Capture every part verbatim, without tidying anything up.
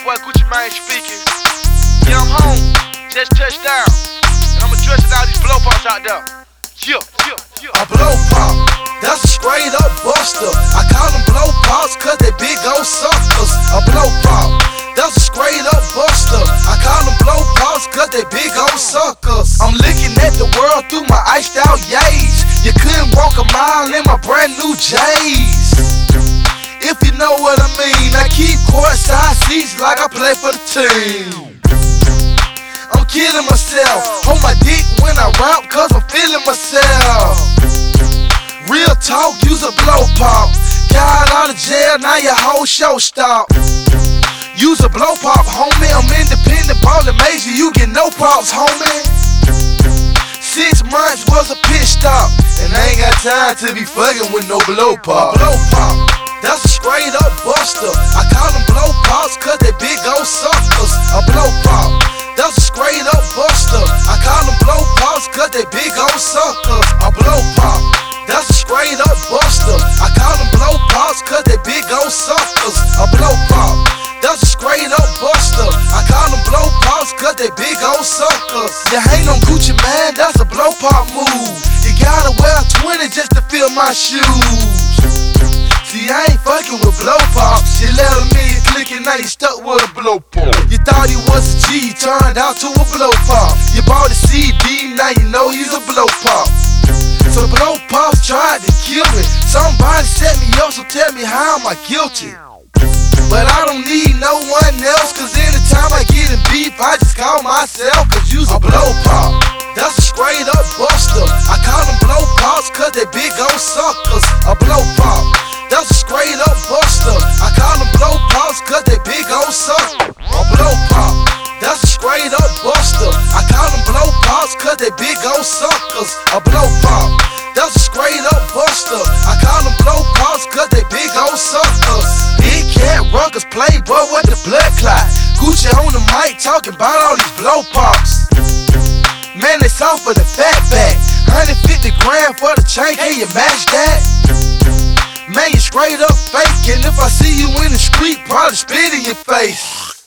boy Gucci Mane speaking. Yeah, I'm home, just touched down, and I'm addressing all these blow pops out there. Yeah, yeah, yeah. A blow pop, that's a straight up buster. I call them blow pops cause they big old suckers. A blow pop, that's a straight up buster. I call them blow pops cause they big old suckers. I'm looking at the world through my iced out yays. You couldn't walk a mile in my brand new J's. If you know what I mean, I keep courtside seats like I play for the team. I'm killing myself, hold my dick when I rap cause I'm feeling myself. Real talk, use a blow pop. Got out of jail, now your whole show stop. Use a blow pop, homie, I'm independent, ballin' major, you get no props, homie. Six months was a pit stop, and I ain't got time to be fucking with no blow pop. A blow pop, that's a straight up buster. I call them blow pops cause they big old suckers. A blow pop, that's a straight up buster. I call them blow pops cause they big old suckers. A blow pop, that's a straight up buster. I call them blow pops cause they big old suckers. A blow pop, that's a straight up buster. I call them blow pops cause they big old suckers. You ain't no Gucci man, that's a blow pop move. You gotta wear twenty just to fill my shoes. See, I ain't fucking with blow pops. You let him in, clicking, now you stuck with a blow pop. You thought he was a G, turned out to a blow pop. You bought a C D, now you know he's a blow pop. So blow pops tried to kill me. Somebody set me up, so tell me how am I guilty? But I don't need no one else, cause anytime I get in beef, I just call myself, cause you's a blow pop. That's a straight up buster. I call them blow pops cause they big old suckers. A blow pop, that's a straight up buster. I call them blow pops cause they big old suckers. A blow pop, that's a straight up buster. I call them blow pops cause they big old suckers. A blow pop, that's a straight up buster. I call them blow pops cause they big old suckers. Big cat ruckers play, but what the blood clot. Gucci on the mic talking about all these blow pops. Man, they soft for the fat back. one hundred fifty grand for the chain, can you match that? Man, you straight up fake, and if I see you in the street, probably spit in your face.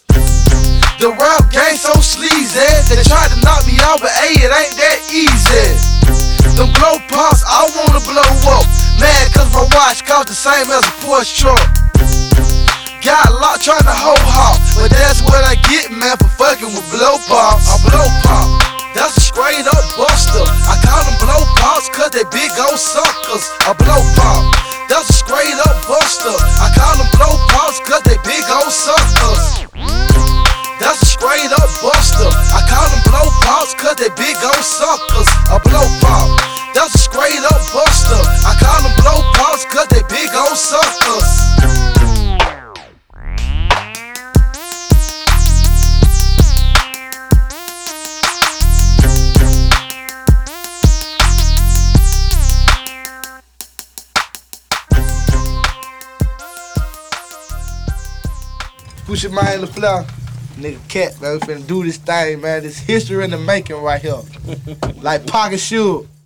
The rap game so sleazy, they tried to knock me out, but hey, it ain't that easy. Them blow pops, I wanna blow up. Mad cause my watch cost the same as a Porsche truck. Got a lot trying to hold hop, but that's what I get, man, for fucking with blow pops. A blow pop, that's a straight up buster. I call them blow pops cause they big old suckers. A blow pop, that's a straight up buster. I call them blow pops cause they big old suckers. That's a straight up buster. I call them blow pops cause they big old suckers. A blow pop, that's a straight up buster. I call them blow pops cause they big old suckers. Gucci Mane LaFleur, nigga cat, man, we finna do this thing, man. This history in the making right here. Like Pocket Shoe.